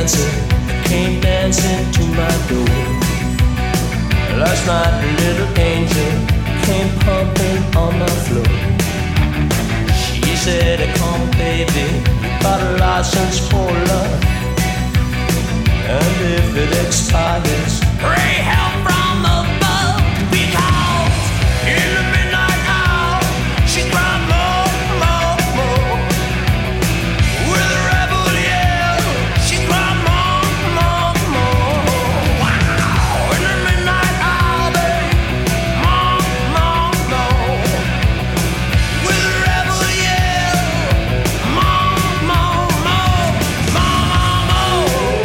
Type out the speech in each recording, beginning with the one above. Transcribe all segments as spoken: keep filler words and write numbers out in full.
dancer came dancing to my door. Last night a little angel came pumping on my floor. She said, come baby, you got a license for love, and if it expires, pray help from above. Because in the midnight hour she cried more, more, more. With a rebel yell she cried more, more, more. Wow! In the midnight hour, babe, more, more, more. With a rebel yell, more, more, more, more, more.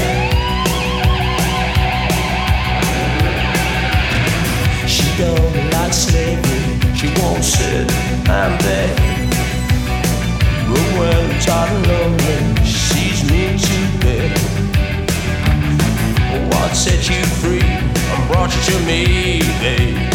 She don't like slavery, she won't sit and beg. But when I'm tired and lonely, she sees me to bed. What set you free and brought you to me, babe?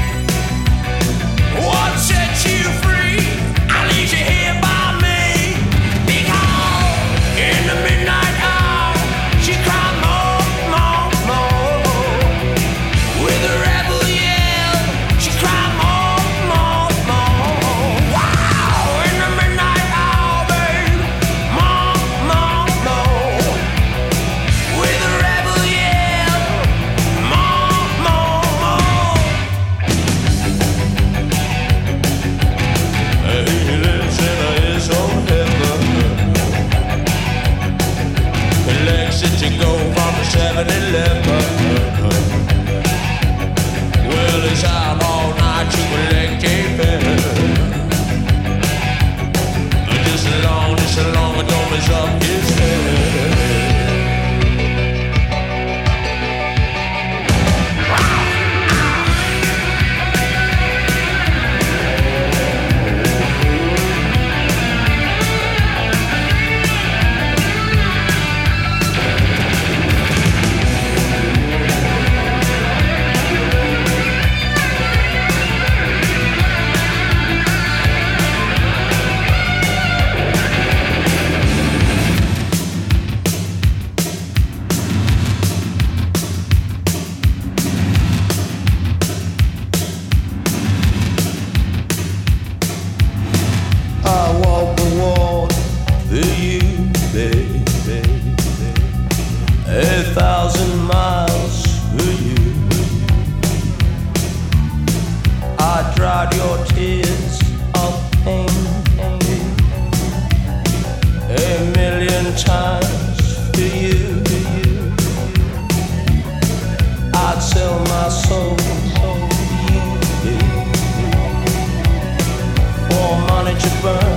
What set you free? I leave you here by me. Because in the midnight hour she cried more, more, more. With a rebel yell she cried more, more, more. Wow! In the midnight hour, babe, more, more, more. With a rebel yell, more, more, more. He lives in his own heaven. He likes it to go from the seven eleven. Well, he's out all night to collect a pen. Just as long, just as long as don't mess up his head. I walk the walk for you, baby. A thousand miles for you. I dried your tears of pain a million times for you. I'd sell my soul for you, for money to burn.